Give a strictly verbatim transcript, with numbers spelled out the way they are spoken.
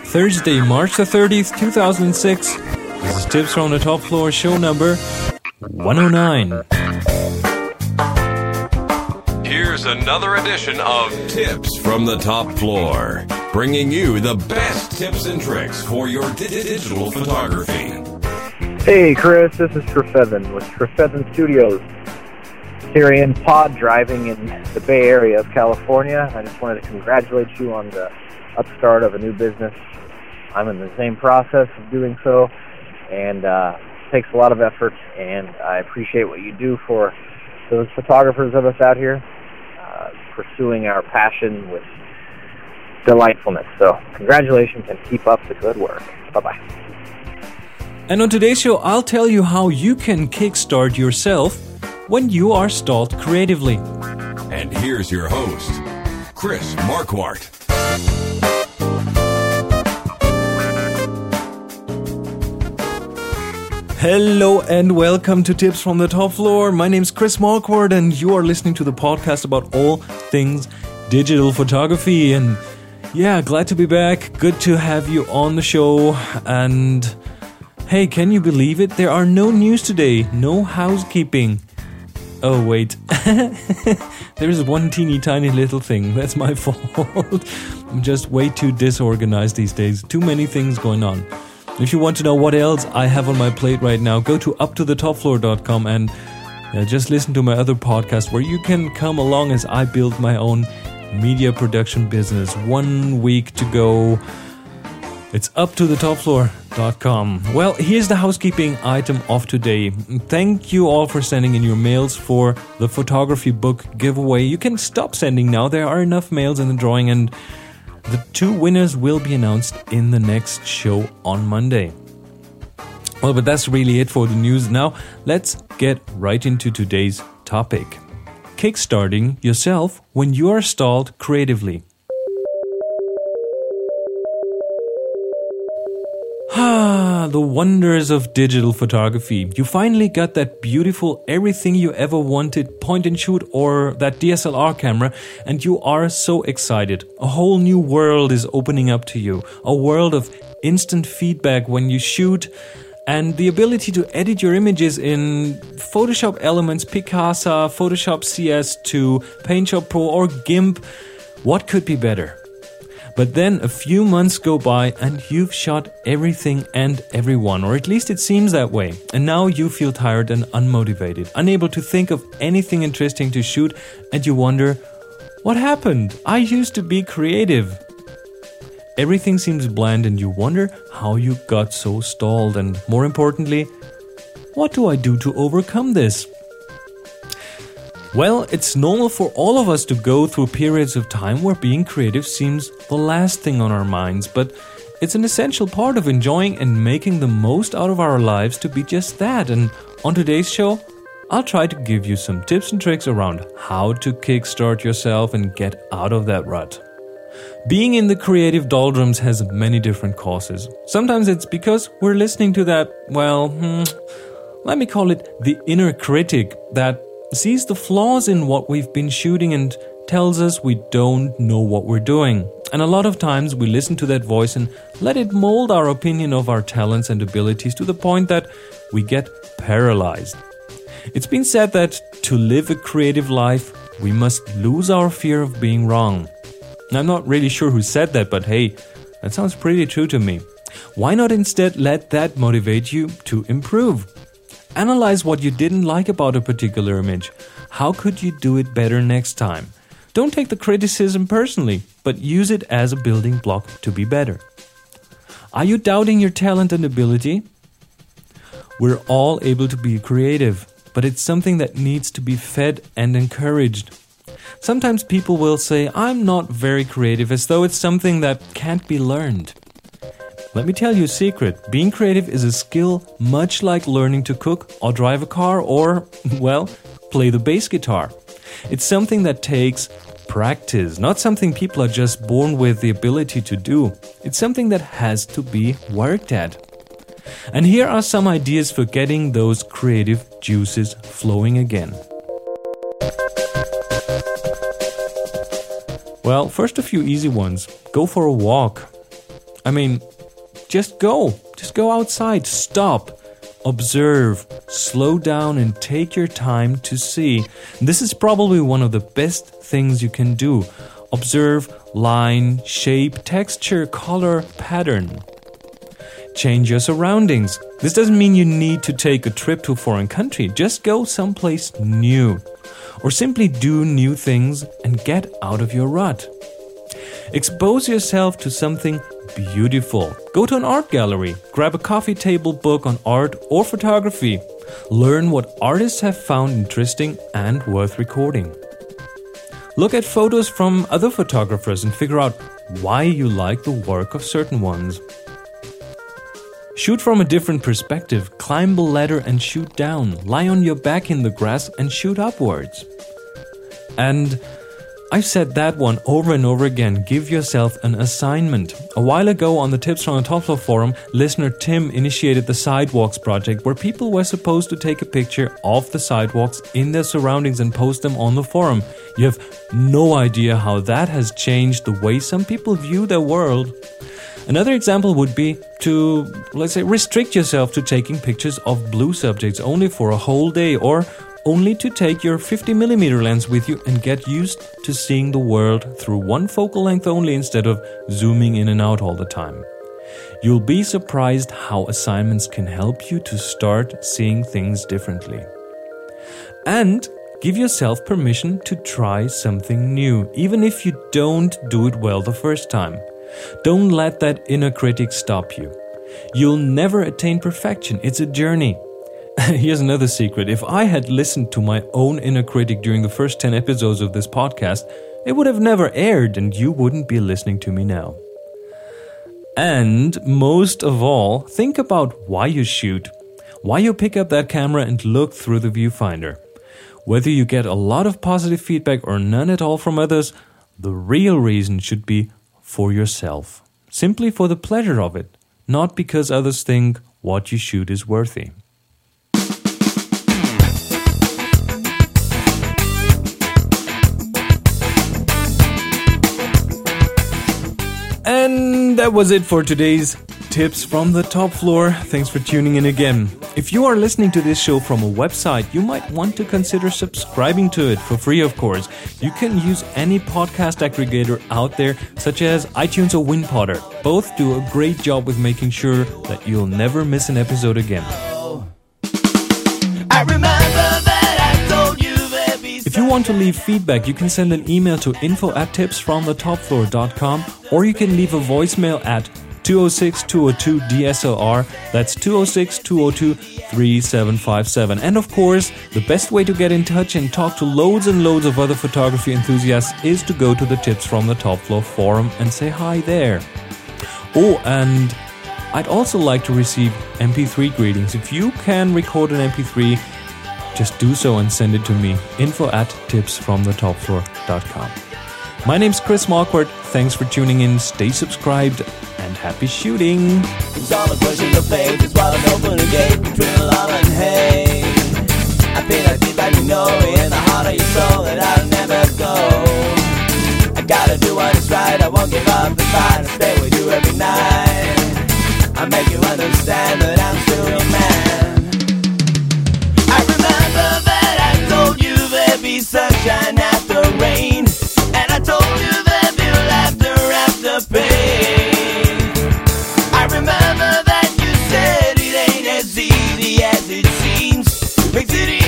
Thursday, March the thirtieth, two thousand six. This is Tips from the Top Floor, show number one oh nine. Here's another edition of Tips from the Top Floor, bringing you the best tips and tricks for your di- digital photography. Hey Chris, this is Trefethan with Trefethan Studios here in Pod driving in the Bay Area of California. I just wanted to congratulate you on the upstart of a new business. I'm in the same process of doing so, and uh, it takes a lot of effort, and I appreciate what you do for those photographers of us out here, uh, pursuing our passion with delightfulness. So congratulations, and keep up the good work. Bye-bye. And on today's show, I'll tell you how you can kickstart yourself when you are stalled creatively. And here's your host, Chris Marquardt. Hello and welcome to Tips from the Top Floor. My name's Chris Marquardt, and you are listening to the podcast about all things digital photography. And yeah, glad to be back. Good to have you on the show. And hey, can you believe it? There are no news today. No housekeeping. Oh, wait. There's one teeny tiny little thing. That's my fault. I'm just way too disorganized these days. Too many things going on. If you want to know what else I have on my plate right now, go to up to the top floor dot com and uh, just listen to my other podcast where you can come along as I build my own media production business. One week to go. It's up to the top floor dot com. Well, here's the housekeeping item of today. Thank you all for sending in your mails for the photography book giveaway. You can stop sending now. There are enough mails in the drawing, and the two winners will be announced in the next show on Monday. Well, but that's really it for the news. Now, let's get right into today's topic. Kickstarting yourself when you are stalled creatively. Ah, the wonders of digital photography. You finally got that beautiful everything you ever wanted point and shoot or that D S L R camera, and you are so excited. A whole new world is opening up to you. A world of instant feedback when you shoot, and the ability to edit your images in Photoshop Elements, Picasa, Photoshop C S two, PaintShop Pro or GIMP. What could be better? But then a few months go by and you've shot everything and everyone, or at least it seems that way. And now you feel tired and unmotivated, unable to think of anything interesting to shoot, and you wonder, what happened? I used to be creative. Everything seems bland and you wonder how you got so stalled, and more importantly, what do I do to overcome this? Well, it's normal for all of us to go through periods of time where being creative seems the last thing on our minds, but it's an essential part of enjoying and making the most out of our lives to be just that. And on today's show, I'll try to give you some tips and tricks around how to kickstart yourself and get out of that rut. Being in the creative doldrums has many different causes. Sometimes it's because we're listening to that, well, hmm, let me call it the inner critic that sees the flaws in what we've been shooting and tells us we don't know what we're doing. And a lot of times we listen to that voice and let it mold our opinion of our talents and abilities to the point that we get paralyzed. It's been said that to live a creative life, we must lose our fear of being wrong. I'm not really sure who said that, but hey, that sounds pretty true to me. Why not instead let that motivate you to improve? Analyze what you didn't like about a particular image. How could you do it better next time? Don't take the criticism personally, but use it as a building block to be better. Are you doubting your talent and ability? We're all able to be creative, but it's something that needs to be fed and encouraged. Sometimes people will say, I'm not very creative, as though it's something that can't be learned. Let me tell you a secret. Being creative is a skill much like learning to cook or drive a car or, well, play the bass guitar. It's something that takes practice, not something people are just born with the ability to do. It's something that has to be worked at. And here are some ideas for getting those creative juices flowing again. Well, first a few easy ones. Go for a walk. I mean, just go. Just go outside. Stop. Observe. Slow down and take your time to see. This is probably one of the best things you can do. Observe line, shape, texture, color, pattern. Change your surroundings. This doesn't mean you need to take a trip to a foreign country. Just go someplace new. Or simply do new things and get out of your rut. Expose yourself to something beautiful. Go to an art gallery. Grab a coffee table book on art or photography. Learn what artists have found interesting and worth recording. Look at photos from other photographers and figure out why you like the work of certain ones. Shoot from a different perspective. Climb a ladder and shoot down. Lie on your back in the grass and shoot upwards. And I've said that one over and over again. Give yourself an assignment. A while ago on the Tips from the Top Floor forum, listener Tim initiated the Sidewalks project, where people were supposed to take a picture of the sidewalks in their surroundings and post them on the forum. You have no idea how that has changed the way some people view their world. Another example would be to, let's say, restrict yourself to taking pictures of blue subjects only for a whole day, or only to take your fifty millimeter lens with you and get used to seeing the world through one focal length only instead of zooming in and out all the time. You'll be surprised how assignments can help you to start seeing things differently. And give yourself permission to try something new, even if you don't do it well the first time. Don't let that inner critic stop you. You'll never attain perfection. It's a journey. Here's another secret. If I had listened to my own inner critic during the first ten episodes of this podcast, it would have never aired and you wouldn't be listening to me now. And most of all, think about why you shoot, why you pick up that camera and look through the viewfinder. Whether you get a lot of positive feedback or none at all from others, the real reason should be for yourself. Simply for the pleasure of it, not because others think what you shoot is worthy. And that was it for today's Tips from the Top Floor. Thanks for tuning in again. If you are listening to this show from a website, you might want to consider subscribing to it for free, of course. You can use any podcast aggregator out there, such as iTunes or WinPodder. Both do a great job with making sure that you'll never miss an episode again. I remember that I told you there'd be. If you want to leave feedback, you can send an email to info at tips from the top floor dot com, or you can leave a voicemail at two oh six, two oh two, D S L R. That's two oh six, two oh two, three seven five seven. And of course, the best way to get in touch and talk to loads and loads of other photography enthusiasts is to go to the Tips from the Top Floor forum and say hi there. Oh, and I'd also like to receive M P three greetings. If you can record an M P three, just do so and send it to me. Info at tips from the top floor dot com. My name's Chris Marquardt. Thanks for tuning in. Stay subscribed and happy shooting. It's all the pushing the pages while I'm open a gate between love and hate. I feel like deep down you know in the heart of your soul that I'll never go. I gotta do what is right. I won't give up the fight. I'll stay with you every night. I'll make you understand that I'm still your man. I remember that I told you there'd be sunshine after rain, and I told you there'd be laughter after pain. I remember that you said it ain't as easy as it seems. Makes it